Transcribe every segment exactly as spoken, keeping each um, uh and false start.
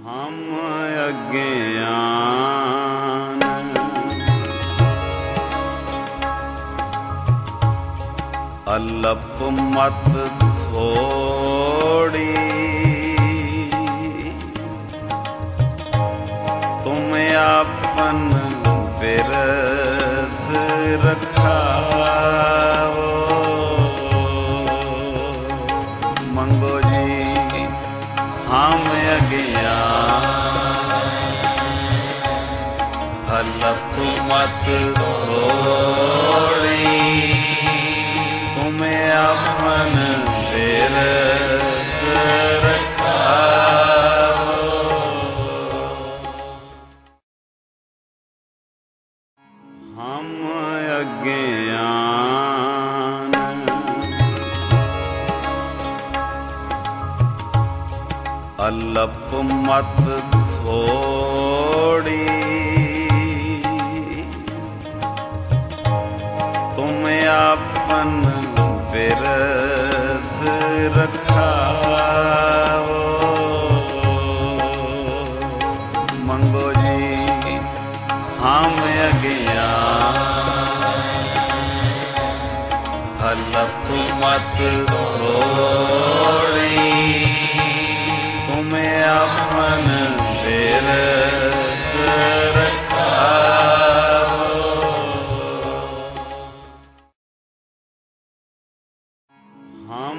हम अज्ञान अल्प मत थोड़ी, तुम आपन बिरद रखावो। मंगो जी हम अज्ञान अल्प मत थोड़ी, तुम आपन बिरद रखावो। हम अज्ञान अल्प मत थोड़ी, तुम आपन बिरद रखावो। मंगो जी हम अज्ञान अल्प मत थोड़ी, तुम आपन बिरद रखावो। हम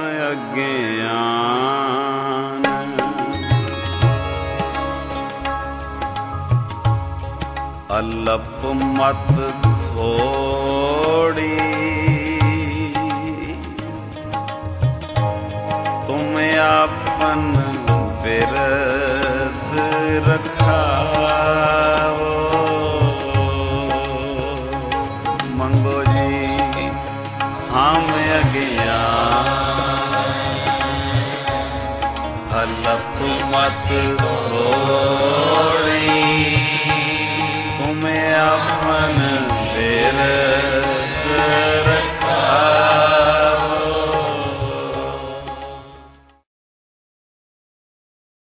अज्ञान अल्प मत थोड़ी, तुम आपन बिरद रखावो। मंगो जी हम अज्ञान अल्प मत थोड़ी, तुम आपन बिरद